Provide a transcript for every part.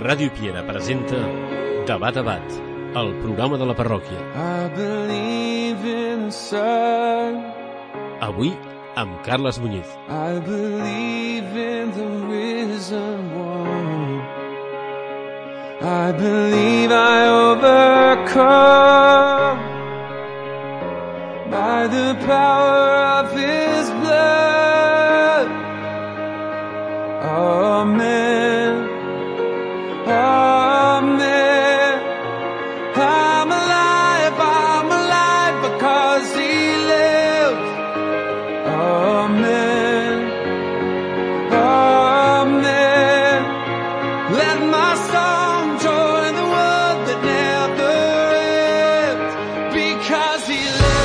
Ràdio Piera presenta Debat a Debat, el programa de la parròquia. Avui amb Carles Muñiz. I believe in the risen one. I believe I overcome by the power of his blood. Amen. Amen. I'm alive because he lives. Amen. Amen. Let my song join the world that never ends because he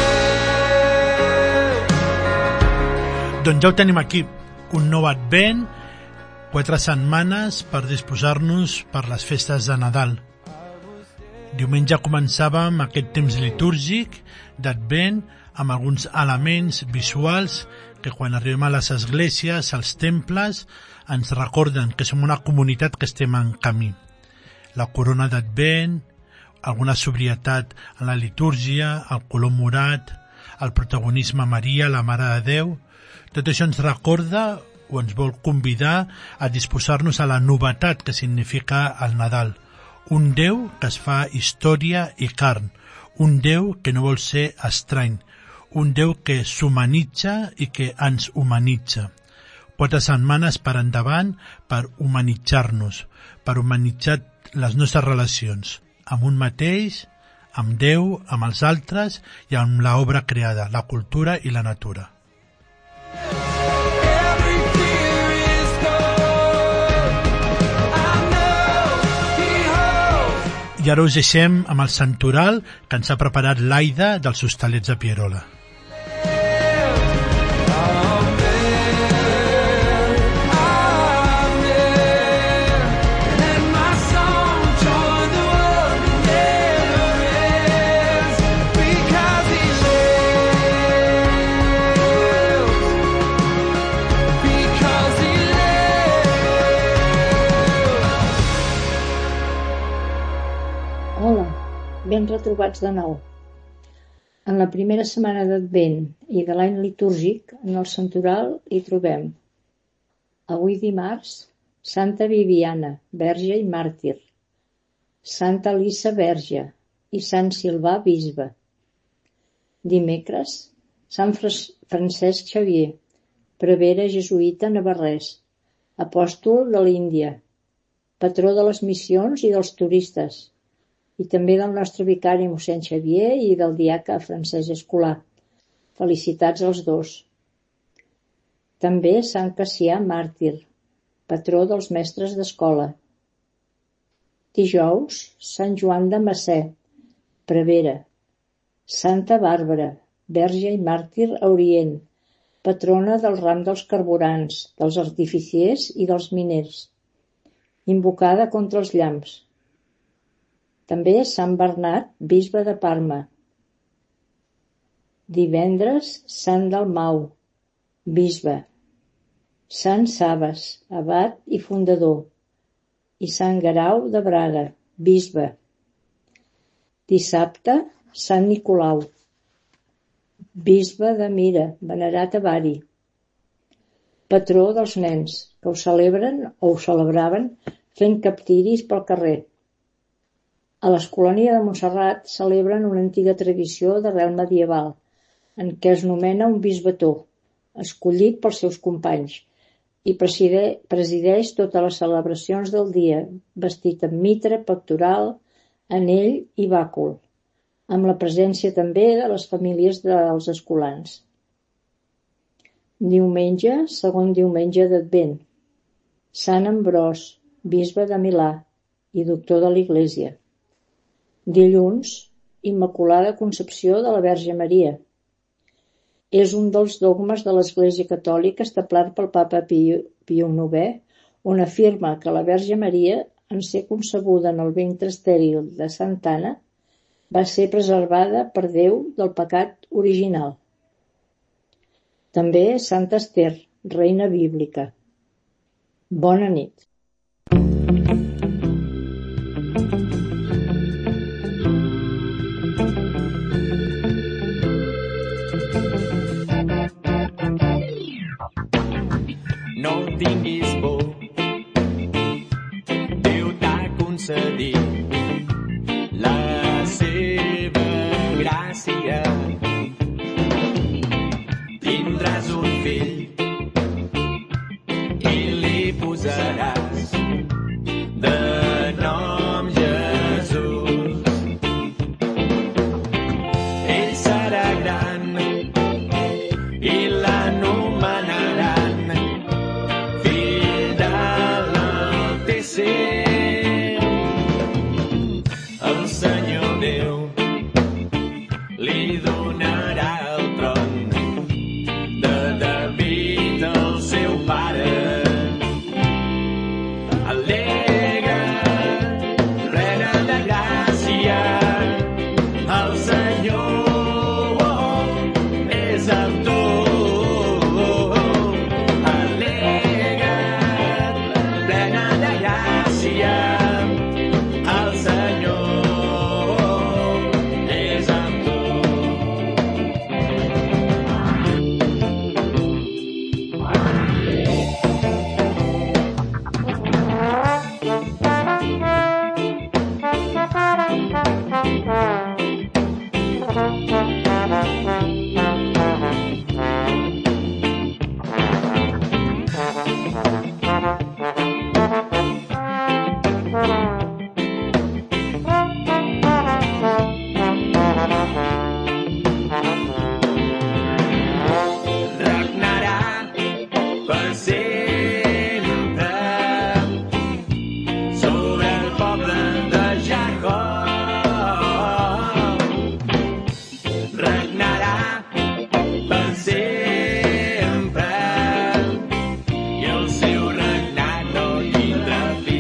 lives. Doncs ja ho tenim aquí, un nou advent, 4 setmanes per disposar-nos per les festes de Nadal. Diumenge començàvem aquest temps litúrgic d'advent amb alguns elements visuals que quan arribem a les esglésies, als temples, ens recorden que som una comunitat que estem en camí. La corona d'advent, alguna sobrietat en la litúrgia, el color morat, el protagonisme Maria, la Mare de Déu, tot això ens recorda o ens vol convidar a disposar-nos a la novetat que significa el Nadal. Un Déu que es fa història i carn, un Déu que no vol ser estrany, un Déu que s'humanitza i que ens humanitza. 4 setmanes per endavant per humanitzar-nos, per humanitzar les nostres relacions, amb un mateix, amb Déu, amb els altres i amb l'obra creada, la cultura i la natura. I ara us deixem amb el santoral que ens ha preparat l'Aida dels Hostalets de Pierola. Ben retrobats de nou. En la primera setmana d'Advent i de l'any litúrgic, en el santoral hi trobem avui dimarts, Santa Viviana, verge i màrtir, Santa Elisa, verge, i Sant Silvà, bisbe. Dimecres, Sant Francesc Xavier, prevere jesuïta navarrès, apòstol de l'Índia, patró de les missions i dels turistes, i també del nostre vicari mossèn Xavier i del diaca Francesc Escolà. Felicitats als dos. També Sant Cassià, màrtir, patró dels mestres d'escola. Dijous, Sant Joan de Massè, prevere. Santa Bàrbara, verge i màrtir a Orient, patrona del ram dels carburants, dels artificiers i dels miners, invocada contra els llamps. També Sant Bernat, bisbe de Parma. Divendres, Sant Dalmau, bisbe. Sant Sabas, abat i fundador. I Sant Guerau de Braga, bisbe. Dissabte, Sant Nicolau, bisbe de Mira, venerat a Bari. Patró dels nens, que ho celebren o ho celebraven fent captiris pel carrer. A l'Escolania de Montserrat celebren una antiga tradició d'arrel medieval, en què es nomena un bisbetó, escollit pels seus companys, i presideix totes les celebracions del dia, vestit amb mitra, pectoral, anell i bàcul, amb la presència també de les famílies dels escolans. Diumenge, segon diumenge d'Advent, Sant Ambròs, bisbe de Milà i doctor de l'Església. Dilluns, Immaculada Concepció de la Verge Maria. És un dels dogmes de l'Església Catòlica establert pel Papa Piu IX, on afirma que la Verge Maria, en ser concebuda en el ventre estèril de Santa Anna, va ser preservada per Déu del pecat original. També Santa Ester, reina bíblica. Bona nit. tindràs un fill i li posaràs de nom Jesús. Ell serà gran i l'anomenaran fill de l'Altíssim. El Senyor Déu li donarà el tron de David, el seu pare. Alegre, plena de gràcia, el Senyor és amb tu. Alegre, plena de gràcia, el Senyor és amb tu. Regnarà per sempre sobre el poble de Jacob. Regnarà per sempre i el seu regnat no tindrà fi.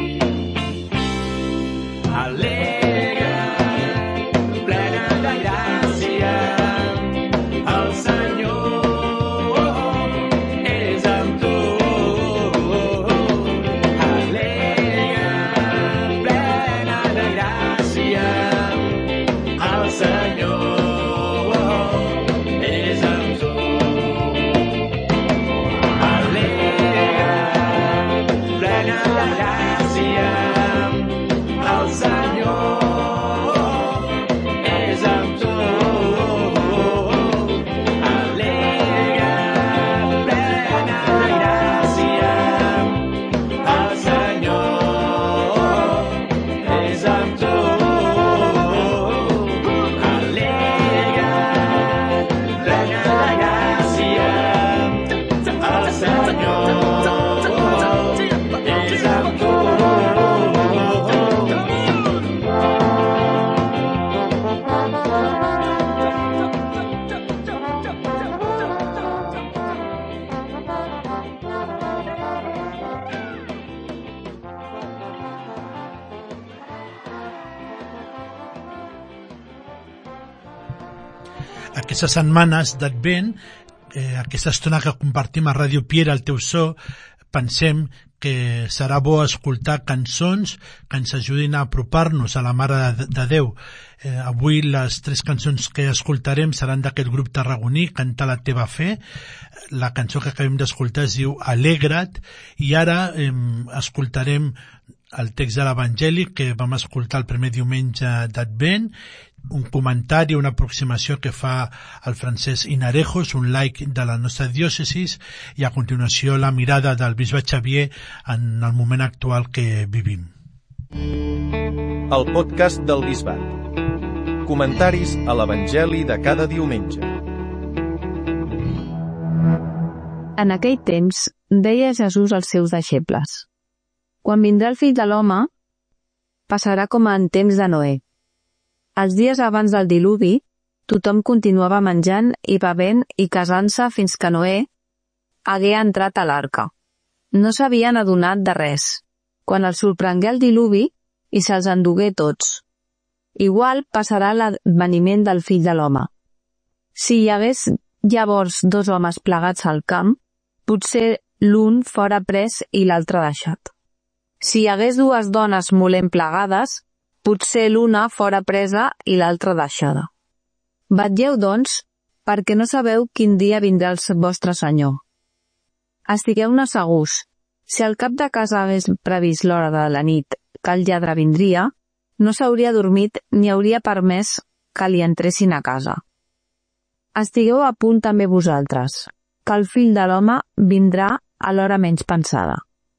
Alegre, plena de gràcia, el Senyor és amb tu. Alegre, plena de gràcia, el Senyor és amb tu. Alegre, plena de gràcia, el Senyor és amb tu. Alegre, plena de gràcia, el Senyor és amb tu. Alegre, plena de gràcia, el Senyor és amb tu. Aquestes setmanes d'Advent, aquesta estona que compartim a Ràdio Piera, el teu so, pensem que serà bo escoltar cançons que ens ajudin a apropar-nos a la Mare de Déu. Avui les 3 cançons que escoltarem seran d'aquest grup tarragoní, Canta la teva fe. La cançó que acabem d'escoltar es diu Alegra't, i ara escoltarem el text de l'Evangeli que vam escoltar el primer diumenge d'Advent, un comentari, una aproximació que fa el Francesc Inarejos, un laic de la nostra diòcesis, i a continuació la mirada del bisbe Xavier en el moment actual que vivim. El podcast del Bisbat. Comentaris a l'Evangeli de cada diumenge. En aquell temps, deia Jesús als seus deixebles: quan vindrà el fill de l'home, passarà com en temps de Noé. Els dies abans del diluvi, tothom continuava menjant i bevent i casant-se fins que Noé hagué entrat a l'arca. No s'havien adonat de res, quan els sorprengué el diluvi i se'ls endugué tots. Igual passarà l'adveniment del fill de l'home. Si hi hagués llavors 2 homes plegats al camp, potser l'un fora pres i l'altre deixat. Si hi hagués 2 dones molent plegades, potser l'una fora presa i l'altra deixada. Vetlleu, doncs, perquè no sabeu quin dia vindrà el vostre Senyor. Estigueu-ne segurs. Si el cap de casa hagués previst l'hora de la nit que el lladre vindria, no s'hauria dormit ni hauria permès que li entressin a casa. Estigueu a punt també vosaltres, que el fill de l'home vindrà a l'hora menys pensada.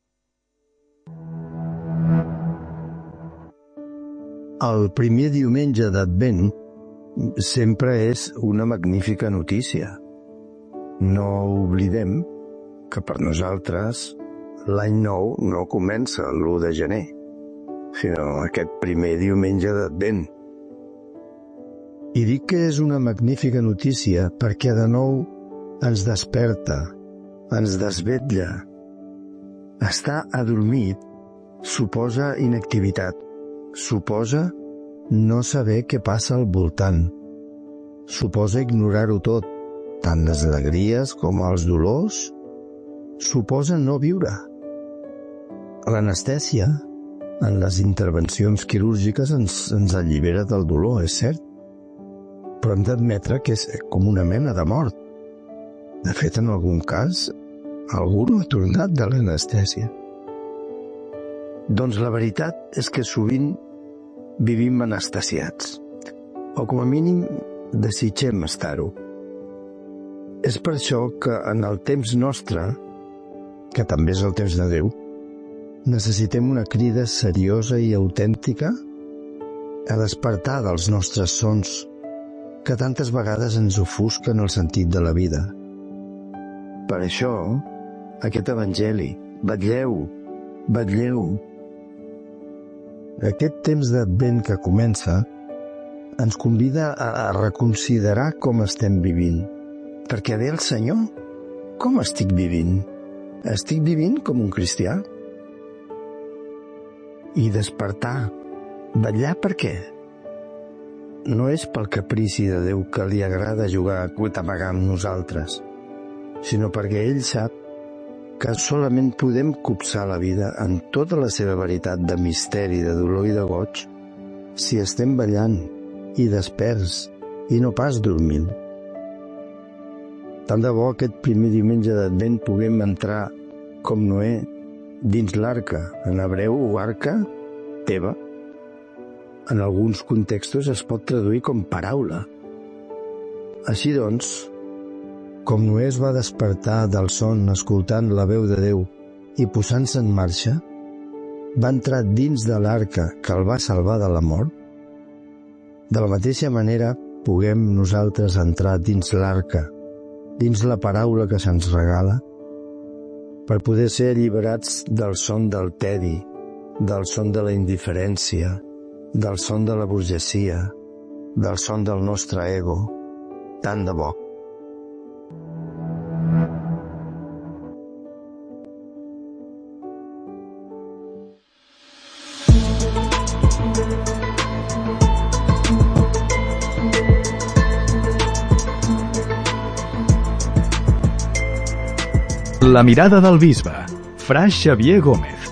El primer diumenge d'Advent sempre és una magnífica notícia. No oblidem que per nosaltres l'any nou no comença l'1 de gener, sinó aquest primer diumenge d'Advent. I dic que és una magnífica notícia perquè de nou ens desperta, ens desvetlla. Estar adormit suposa inactivitat, suposa no saber què passa al voltant, suposa ignorar-ho tot, tant les alegries com els dolors, suposa no viure. L'anestèsia, en les intervencions quirúrgiques, ens allibera del dolor, és cert, però hem d'admetre que és com una mena de mort. De fet, en algun cas, algú no ha tornat de l'anestèsia. Doncs la veritat és que sovint vivim anestesiats, o com a mínim desitgem estar-ho. És per això que en el temps nostre, que també és el temps de Déu, necessitem una crida seriosa i autèntica a despertar dels nostres sons que tantes vegades ens ofusquen el sentit de la vida. Per això, aquest evangeli, vetlleu, vetlleu. Aquest temps d'Advent que comença ens convida a reconsiderar com estem vivint. Perquè ve el Senyor, com estic vivint? Estic vivint com un cristià? I despertar, vetllar per què? No és pel caprici de Déu que li agrada jugar a cutamegar amb nosaltres, sinó perquè ell sap que solament podem copsar la vida en tota la seva veritat de misteri, de dolor i de goig, si estem ballant i desperts i no pas dormint. Tant de bo aquest primer diumenge d'Advent puguem entrar com Noé dins l'arca, en hebreu o arca teva. En alguns contextos es pot traduir com paraula. Així doncs, com Noé es va despertar del son escoltant la veu de Déu i posant-se en marxa, va entrar dins de l'arca que el va salvar de la mort, de la mateixa manera puguem nosaltres entrar dins l'arca, dins la paraula que se'ns regala, per poder ser alliberats del son del tedi, del son de la indiferència, del son de la burgesia, del son del nostre ego, tant de bo. La mirada del bisbe, Fra Xavier Gómez.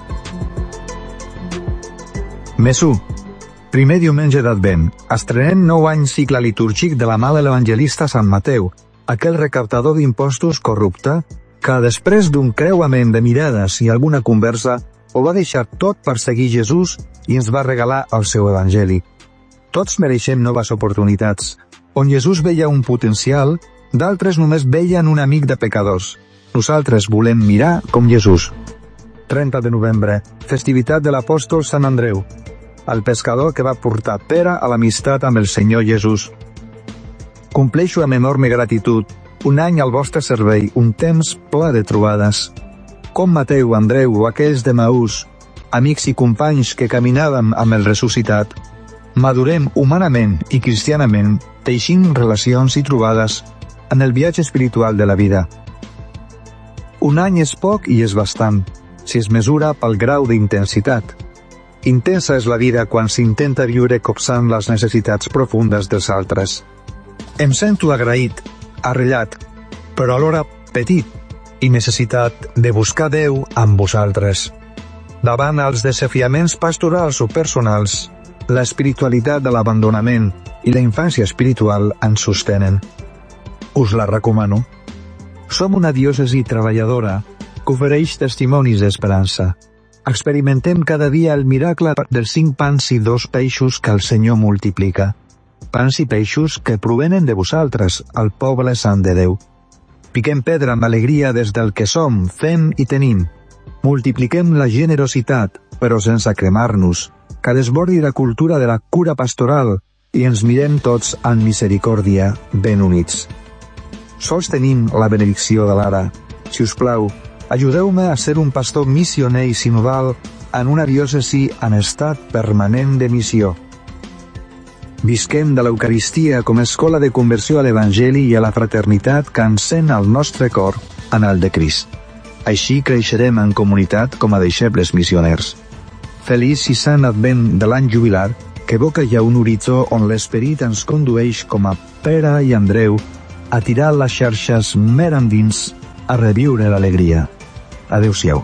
Més 1. Primer diumenge d'Advent. Estrenem 9 anys cicle litúrgic de la mà de l'evangelista Sant Mateu, aquell recaptador d'impostos corrupte que, després d'un creuament de mirades i alguna conversa, ho va deixar tot per seguir Jesús i ens va regalar el seu evangeli. Tots mereixem noves oportunitats. On Jesús veia un potencial, d'altres només veien un amic de pecadors. Nosaltres volem mirar com Jesús. 30 de novembre, festivitat de l'apòstol Sant Andreu, el pescador que va portar Pere a l'amistat amb el Senyor Jesús. Compleixo amb enorme gratitud un any al vostre servei, un temps ple de trobades. Com Mateu, Andreu o aquells de Maús, amics i companys que caminàvem amb el ressuscitat, madurem humanament i cristianament, teixint relacions i trobades en el viatge espiritual de la vida. Un any és poc i és bastant, si es mesura pel grau d'intensitat. Intensa és la vida quan s'intenta viure copsant les necessitats profundes dels altres. Em sento agraït, arrellat, però alhora petit i necessitat de buscar Déu amb vosaltres. Davant els desafiaments pastorals o personals, l'espiritualitat de l'abandonament i la infància espiritual ens sostenen. Us la recomano. Som una diòcesi treballadora que ofereix testimonis d'esperança. Experimentem cada dia el miracle dels 5 pans i 2 peixos que el Senyor multiplica. pans i peixos que provenen de vosaltres, el poble sant de Déu. Piquem pedra amb alegria des del que som, fem i tenim. Multipliquem la generositat, però sense cremar-nos, que desbordi la cultura de la cura pastoral i ens mirem tots en misericòrdia, ben units. Sols tenim la benedicció de l'ara. Si us plau, ajudeu-me a ser un pastor missioner i sinodal en una diòcesi en estat permanent de missió. Visquem de l'Eucaristia com a escola de conversió a l'Evangeli i a la fraternitat que encén el nostre cor en el de Crist. Així creixerem en comunitat com a deixebles missioners. Feliç i sant advent de l'any jubilar, que evoca ja un horitzó on l'esperit ens condueix com a Pere i Andreu a tirar les xarxes mer endins, a reviure l'alegria. Adéu-siau.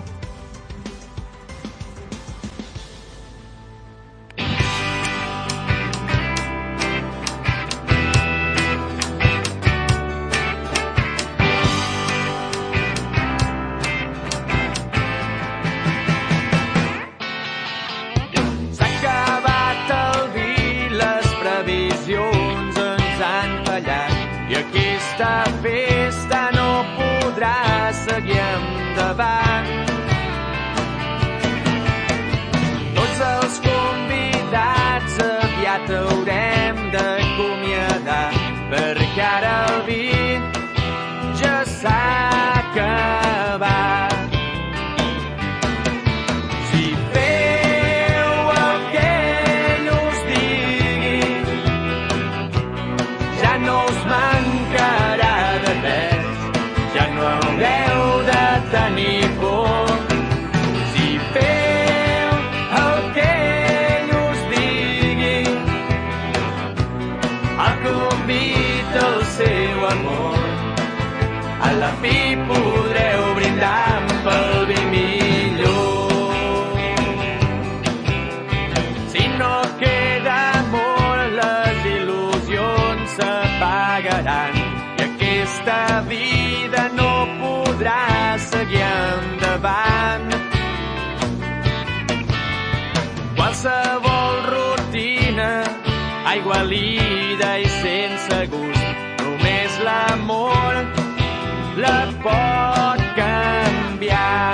Qualsevol rutina, aigualida i sense gust, només l'amor la pot canviar.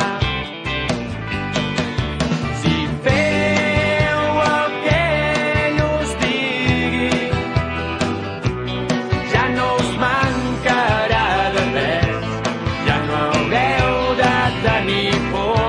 Si feu el que ell us digui, ja no us mancarà de res, ja no haureu de tenir por.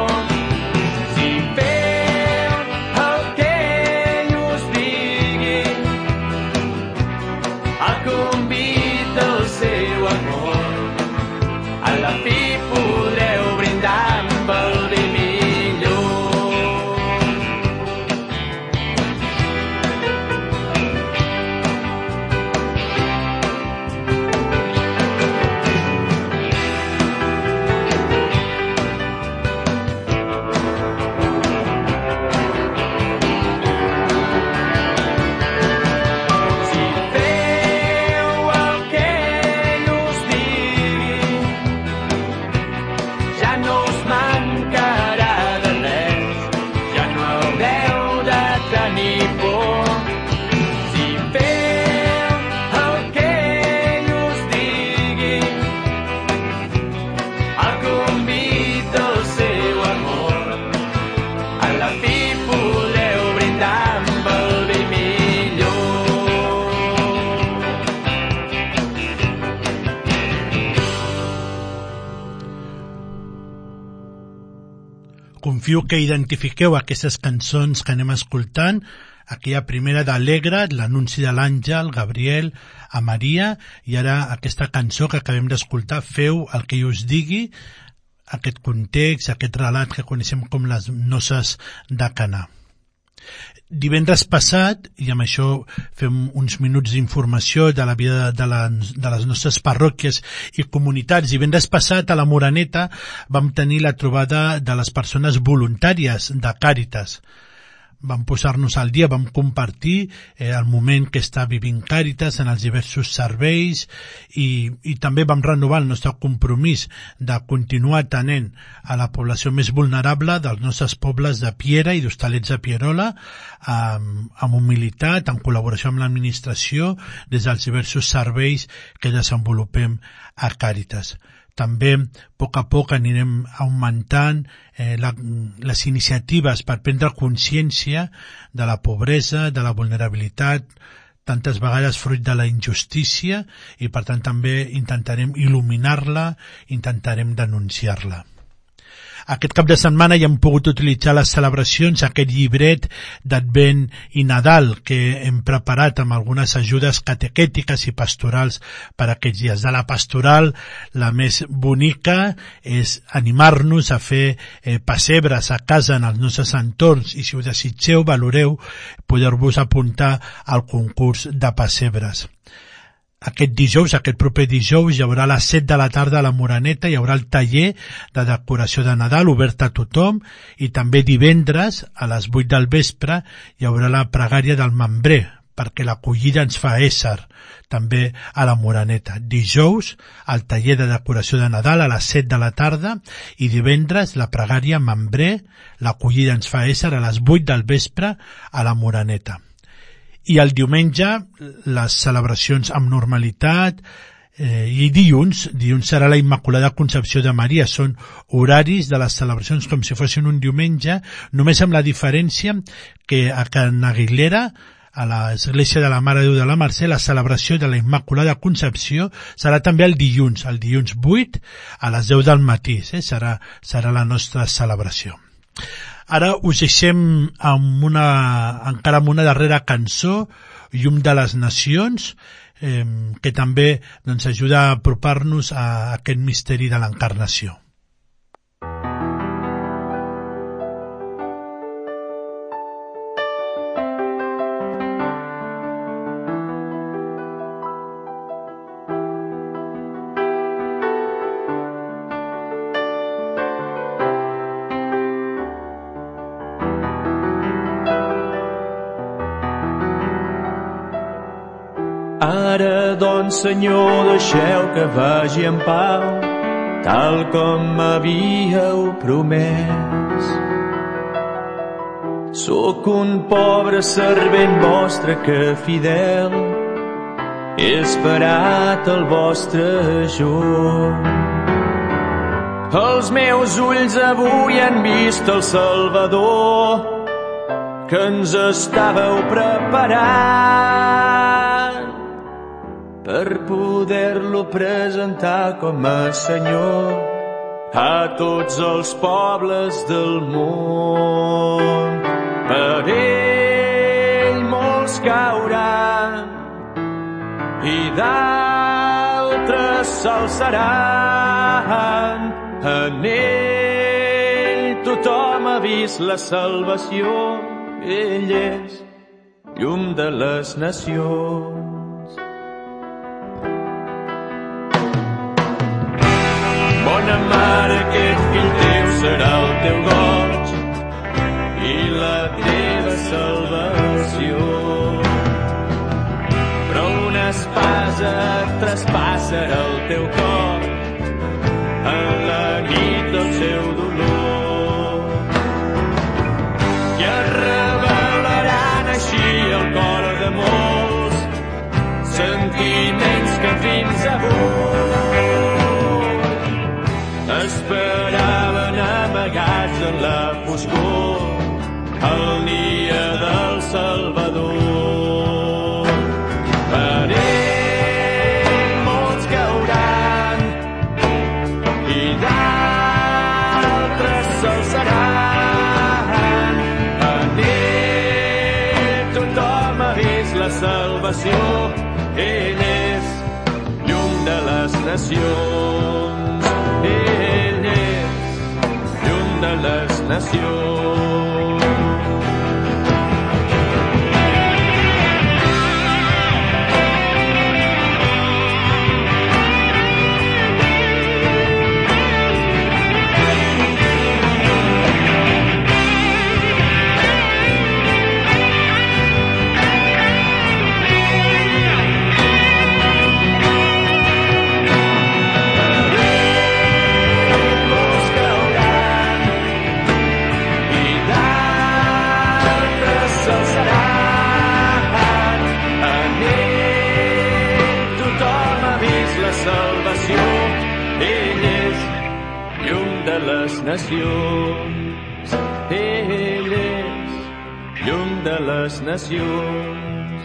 Confio que identifiqueu aquestes cançons que anem escoltant, aquella primera d'Alegre, l'anunci de l'àngel, Gabriel, a Maria, i ara aquesta cançó que acabem d'escoltar, Feu el que jo us digui, aquest context, aquest relat que coneixem com les noces de Caná. Divendres passat, i amb això fem uns minuts d'informació de la vida de les nostres parròquies i comunitats, divendres passat a la Moreneta vam tenir la trobada de les persones voluntàries de Càritas. vam posar-nos al dia, vam compartir el moment que està vivint Càritas en els diversos serveis i també vam renovar el nostre compromís de continuar atenent a la població més vulnerable dels nostres pobles de Piera i d'Hostalets de Pierola amb humilitat, en col·laboració amb l'administració des dels diversos serveis que desenvolupem a Càritas. També, a poc anirem augmentant les iniciatives per prendre consciència de la pobresa, de la vulnerabilitat, tantes vegades fruit de la injustícia, i per tant també intentarem il·luminar-la, intentarem denunciar-la. Aquest cap de setmana ja hem pogut utilitzar les celebracions, aquest llibret d'Advent i Nadal que hem preparat amb algunes ajudes catequètiques i pastorals per aquests dies. De la pastoral, la més bonica és animar-nos a fer pessebres a casa en els nostres entorns, i si ho desitgeu, valoreu poder-vos apuntar al concurs de pessebres. Aquest proper dijous, hi haurà a les 7 de la tarda a la Moreneta, hi haurà el taller de decoració de Nadal obert a tothom, i també divendres a les 8 del vespre hi haurà la pregària del membrer, perquè l'acollida ens fa ésser, també a la Moreneta. Dijous, el taller de decoració de Nadal a les 7 de la tarda, i divendres la pregària membrer, l'acollida ens fa ésser, a les 8 del vespre a la Moreneta. I el diumenge, les celebracions amb normalitat, i dilluns serà la Immaculada Concepció de Maria. Són horaris de les celebracions com si fossin un diumenge, només amb la diferència que a Can Aguilera, a l'Església de la Mare de Déu de la Mercè, la celebració de la Immaculada Concepció serà també el dilluns 8 a les 10 del matí. Serà la nostra celebració. Ara us deixem encara amb una darrera cançó, Llum de les Nacions, que també ajuda a apropar-nos a aquest misteri de l'encarnació. Ara, doncs, Senyor, deixeu que vagi en pau, tal com m'havíeu promès. Sóc un pobre servent vostre que fidel he esperat el vostre ajut. Els meus ulls avui han vist el Salvador que ens estàveu preparant per poder-lo presentar com a Senyor a tots els pobles del món. Per ell molts cauran i d'altres s'alçaran. En ell tothom ha vist la salvació. Ell és llum de les nacions. Bona mare, aquest fill teu serà el teu goig i la teva salvació. Però una espasa traspassarà el teu cor en la nit del seu dolor. I es revelaran així el cor de molts sentiments que fins avui esperaven amagats en la foscor el dia del Salvador. Per ell molts cauran i d'altres s'alçaran. En ell tothom ha vist la salvació. Ell és llum de les nacions. Ell és llum de les nacions. de les nacions. Ell és llum de les nacions.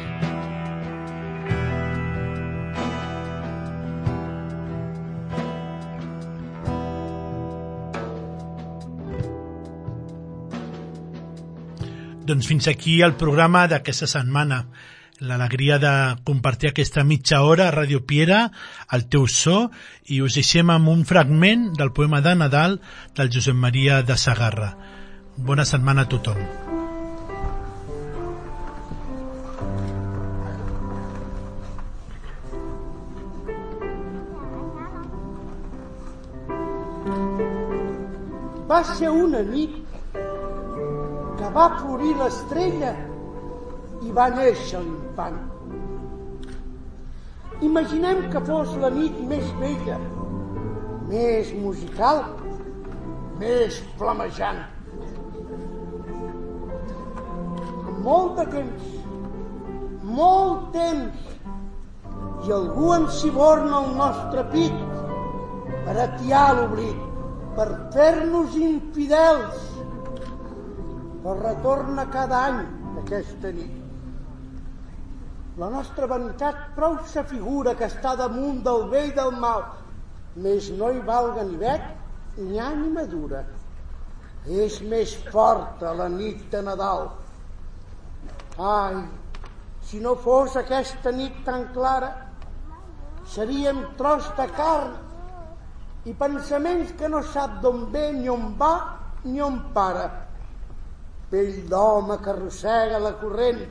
Doncs fins aquí el programa d'aquesta setmana. L'alegria de compartir aquesta mitja hora a Ràdio Piera, al teu so, i us deixem amb un fragment del poema de Nadal del Josep Maria de Sagarra. Bona setmana a tothom. Va ser una nit que va florir l'estrella i va néixer l'infant. Imaginem que fos la nit més bella, més musical, més flamejant. Amb molt de temps, i algú ensiborna el nostre pit per atiar l'oblit, per fer-nos infidels, però retorna cada any aquesta nit. La nostra vanitat prou s'afigura que està damunt del bé i del mal, més no hi valga ni vet, ni ànima dura. És més forta la nit de Nadal. Ai, si no fos aquesta nit tan clara, seríem tros de carn i pensaments que no sap d'on ve, ni on va, ni on para. Pell d'home que arrossega la corrent.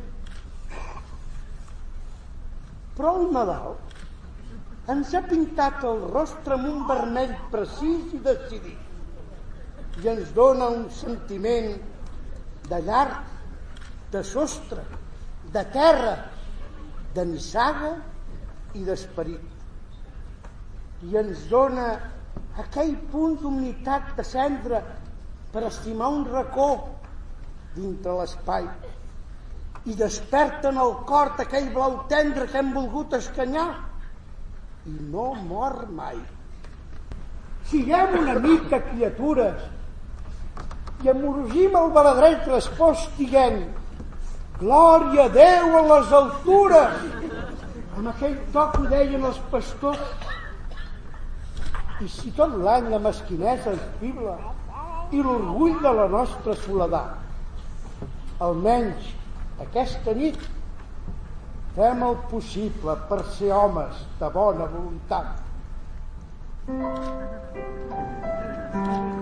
Però el Nadal ens ha pintat el rostre amb un vermell precís i decidit i ens dona un sentiment de llar, de sostre, de terra, de nissaga i d'esperit. I ens dona aquell punt d'unitat de cendra per estimar un racó dintre l'espai i desperta en el cor aquell blau tendre que hem volgut escanyar i no mor mai. Siguem una mica criatures i amorogim el baladret respost dient glòria a Déu a les altures, amb aquell to que ho deien els pastors. I si tot l'any la mesquinesa ens fibla i l'orgull de la nostra soledat, almenys aquesta nit fem el possible per ser homes de bona voluntat.